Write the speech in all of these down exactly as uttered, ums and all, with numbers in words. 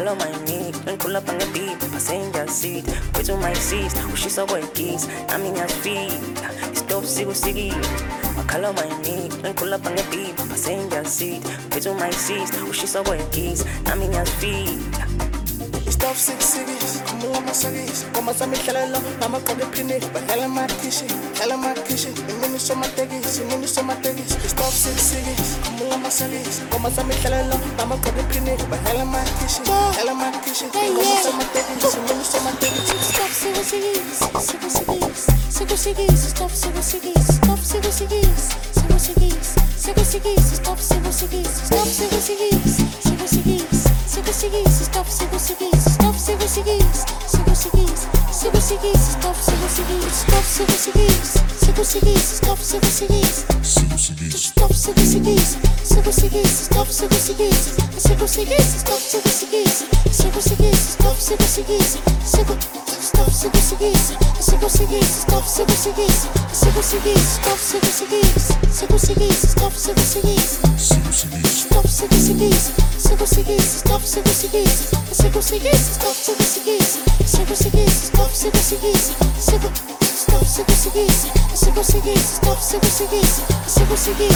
call on my knee, then pull up on the beat, passenger seat, way to my seats, ushisa keys, nami ngiyafika, stop sigo sigi. I call on my knee, then pull up on the beat, passenger seat, way to my seats, ushisa keys, nami ngiyafika. Stop six cities, come on my cities, come on some hello, mama call the pinny, but hell my kitchen, hell my kitchen, the minutes so my teggies, the minutes so my teggies. Stop six cities, come on my cities, come on some hello, mama call the pinny, but hell my kitchen, hell my kitchen, come on some teggies, the minutes so my teggies. Stop six cities, six cities, six cities, stop six cities, stop six cities, six cities, six cities, stop six cities, stop six cities, six cities. Sigo seguis, stop sigo seguis, stop sigo seguis, sigo seguis, sigo seguis, stop sigo seguis, stop sigo seguis, sigo seguis, stop sigo seguis, Sigo seguis, stop sigo seguis, sigo seguis, stop sigo seguis, sigo seguis, stop sigo seguis, sigo seguis, stop sigo seguis, sigo stop sigo seguis, sigo seguis, stop sigo seguis, sigo seguis, stop sigo seguis, sigo seguis, stop sigo seguis, sigo seguis, stop sigo seguis. Sigo seguis, stop sigo seguis, sigo seguis, stop sigo seguis, sigo seguis, stop sigo seguis, sigo stop sigo seguis, sigo seguis, stop sigo seguis, sigo seguis.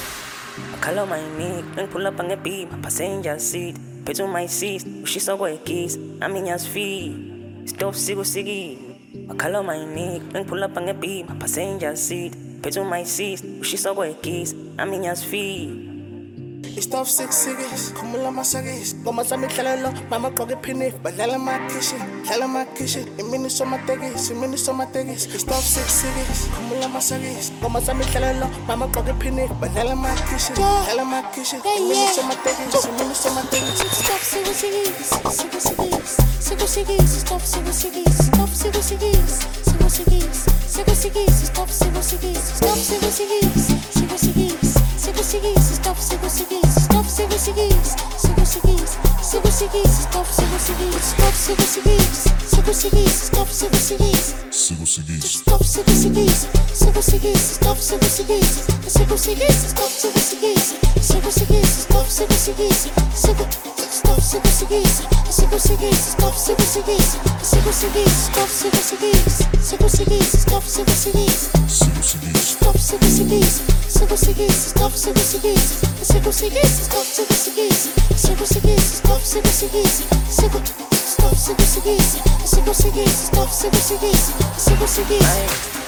I call on my knee, then pull up on the beat, my passenger seat, pay to my seats, ushisa keys, nami ngiyafika, stop sigo sigi. I call on my knee, then pull up on the beat, my passenger seat, pay to my seats, ushisa keys, nami ngiyafika. Stop six cities, come on my cities, come on some hello, mama call the pinny, but hell my kitchen, hell my kitchen, the minutes so my teggies, the minutes so my teggies. Stop six cities, come on my cities, come on some hello, mama call the pinny, but hell my kitchen, hell my kitchen, the minutes so my teggies, the minutes so my teggies. Stop sigo seguis, sigo seguis, sigo seguis, stop sigo seguis, stop sigo seguis, sigo seguis, sigo seguis, stop sigo seguis, stop sigo seguis, sigo seguis, sigo seguis, stop sigo seguis, stop sigo seguis, sigo seguis, sigo seguis, stop sigo seguis, stop sigo seguis, sigo seguis, stop sigo seguis, Sigo seguis, stop sigo seguis, sigo seguis, stop sigo seguis, sigo seguis, stop sigo seguis, sigo seguis, stop sigo seguis, sigo stop sigo seguis, sigo seguis, stop sigo seguis, sigo seguis, stop sigo seguis, sigo seguis, stop sigo seguis, sigo seguis, stop sigo seguis, sigo seguis, stop sigo seguis, sigo seguis, stop sigo seguis, sigo seguis, stop sigo seguis, sigo stop sigo seguis, sigo seguis, stop sigo seguis, sigo seguis.